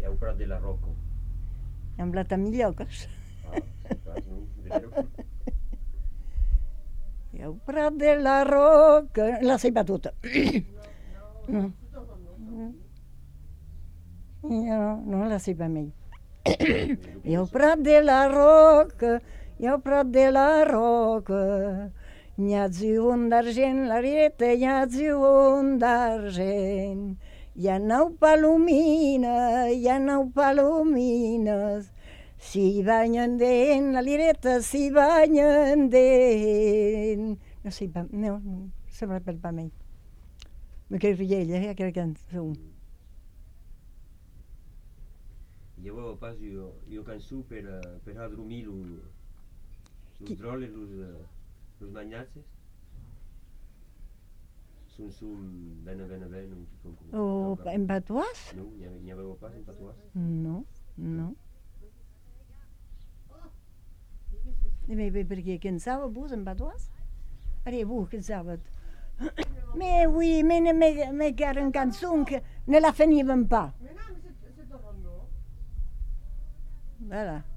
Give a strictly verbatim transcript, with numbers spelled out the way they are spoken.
E au Prat de la Roca. Am blat a Millocas. Ah, saps, no? De veure. I al Prat de la Roca... La sé tota. No. Jo no la sé més. I al Prat de la Roca, i al Prat de la Roca, n'hi ha un d'argent, la rieta, n'hi ha un d'argent. Hi ha nou palomines, hi ha nou palomines, s'hi banyen dent, la lireta s'hi banyen dent. No sé, no, no, se me rappelle pas més. Me que riella, eh, aquella cançó. I avui pas jo, jo cançó per, per a dormir los droles, los, los magnatges. Són, són ben, ben, ben, ben... O en patois? No, n'hi havia pas en patois? No, no. Mais perché pensavo vous en patois? Allez, vous, che sapete? Mais oui, mais mais mais c'era una canzone che ne la finivano pas. Voilà.